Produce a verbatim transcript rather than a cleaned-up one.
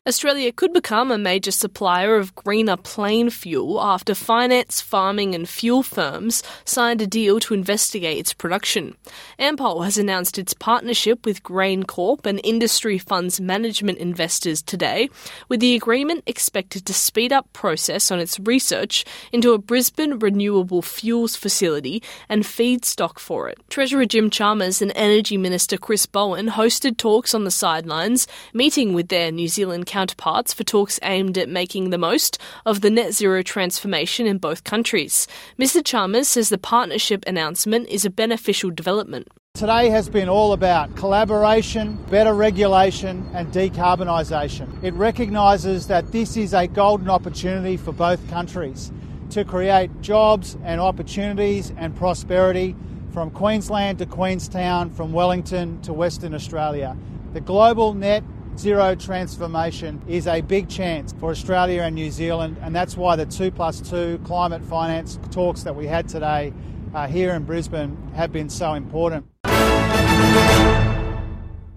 Australia could become a major supplier of greener plane fuel after finance, farming and fuel firms signed a deal to investigate its production. Ampol has announced its partnership with GrainCorp and industry funds management investors today, with the agreement expected to speed up process on its research into a Brisbane renewable fuels facility and feedstock for it. Treasurer Jim Chalmers and Energy Minister Chris Bowen hosted talks on the sidelines, meeting with their New Zealand counterparts for talks aimed at making the most of the net zero transformation in both countries. Mister Chalmers says the partnership announcement is a beneficial development. Today has been all about collaboration, better regulation and decarbonisation. It recognises that this is a golden opportunity for both countries to create jobs and opportunities and prosperity from Queensland to Queenstown, from Wellington to Western Australia. The global net zero transformation is a big chance for Australia and New Zealand, and that's why the two plus two climate finance talks that we had today uh, here in Brisbane have been so important.